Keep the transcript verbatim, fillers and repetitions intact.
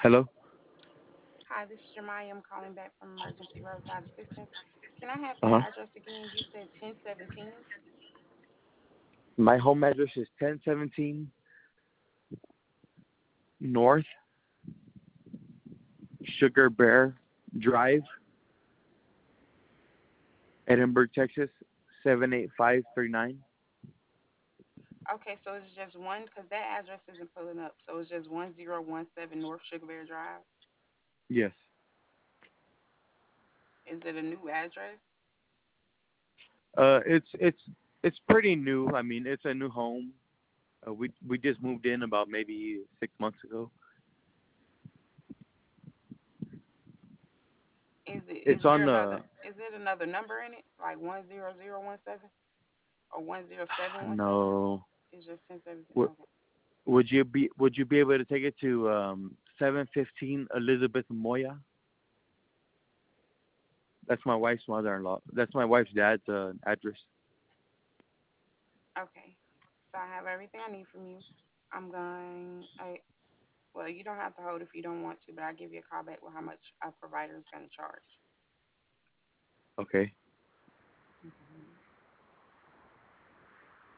Hello? Hi, this is Jemiah. I'm calling back from Emergency Roadside Assistance. Can I have that Uh-huh. address again? You said ten seventeen. My home address is ten seventeen North Sugar Bear Drive, Edinburgh, Texas, seven eight five three nine. Okay, so it's just one, because that address isn't pulling up. So it's just one zero one seven North Sugar Bear Drive. Yes. Is it a new address? Uh, it's it's it's pretty new. I mean, it's a new home. Uh, we we just moved in about maybe six months ago. Is it? Is It's there on another? the Is it another number in it, like one zero zero one seven or one zero seven one seven? no. It's just ten seventeen. Would Okay. would you be would you be able to take it to um seven fifteen Elizabeth Moya? That's my wife's mother-in-law. That's my wife's dad's uh, address. Okay. So I have everything I need from you. I'm going. I, well, you don't have to hold if you don't want to, but I'll give you a call back with how much a provider is going to charge. Okay. Mhm.